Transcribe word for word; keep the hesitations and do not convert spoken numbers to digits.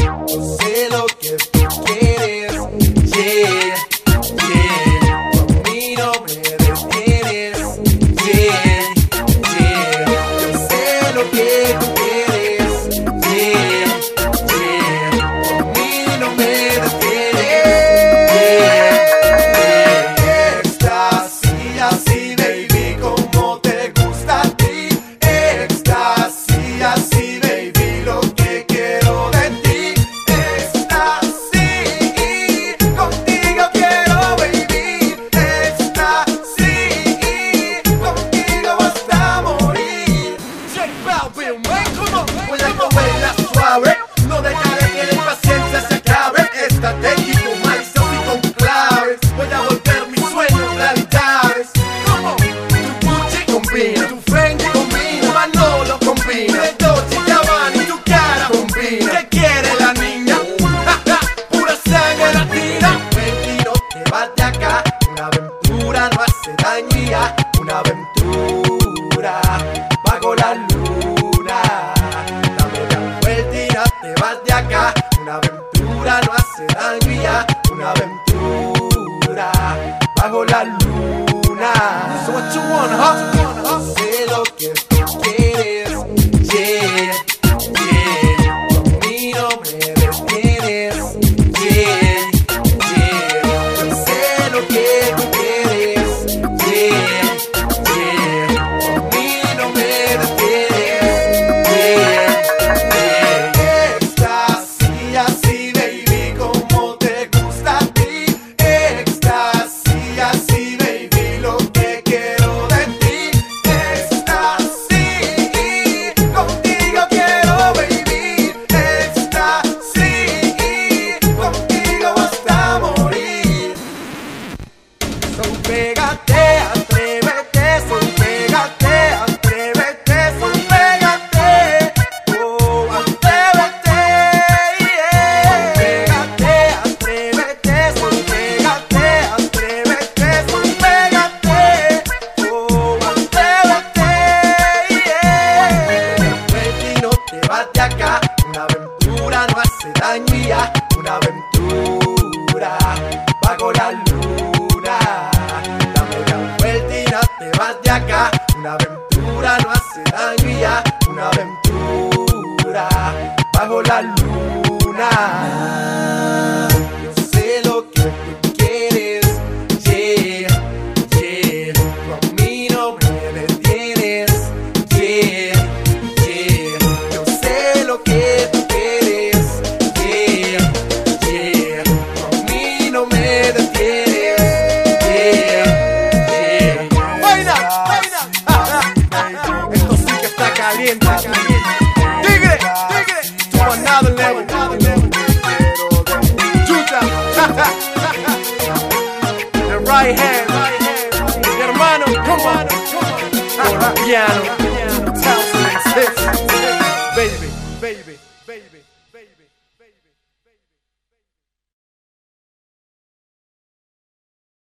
Yo sé lo que tú quieres, yeah, yeah. Por mí no me detienes, yeah, yeah. Yo sé lo que tú quieres, yeah, yeah. Por mí no me detienes, yeah, yeah. Éxtasis, así baby, como te gusta a ti. Éxtasis, así baby, lo que quiero de ti. Éxtasis, contigo quiero vivir. Éxtasis, contigo hasta morir. J Balvin, come on, voy a comerla suave. No dejaré que la impaciencia se acabe. Estratégico, maestro y con claves. Voy a volver mis sueños realidades. Como tu Gucci combina, tu Fendi combina, Manolo combina, el Dolce y Gabbana y tu cara combina. ¿Qué quiere la niña? Pura sangre latina. Ven y no te vas de acá. Una aventura no hace daño y ya. Una aventura bajo la luna. Dame la vuelta y no te vas de acá. Una aventura no hace daño y ya. Una aventura bajo la luna. So what you want, huh? Sé lo que tú quieres, yeah, yeah. Por mí no me detienes, yeah, yeah. Yo sé lo que tú quieres, yeah, yeah. Por mí no me detienes, yeah, yeah. Éxtasis, así baby, como te gusta a ti. Éxtasis, así baby, lo que quiero de ti. Éxtasis, contigo quiero vivir. Éxtasis, contigo hasta morir. So pégate, atrévete, so pégate, atrévete, so pégate, oh, atrévete, yeah. Pégate, atrévete, so pégate, atrévete, so pégate, oh, atrévete, yeah. Vete y no te vas de acá. Una aventura no hace daño y ya. Una aventura bajo la luna. Dame la vuelta y no te vas de acá. Una aventura no hace daño y ya. Una aventura bajo la luna. Yo sé lo que tú quieres, yeah, yeah. Por mí no me detienes, yeah, yeah. Yo sé lo que tú quieres, yeah, yeah. Por mí no me detienes, yeah, yeah. Buena, buena. Esto sí que está caliente. Tigre, tigre, to another level. Chuta. The right hand, mi hermano, come on, por piano.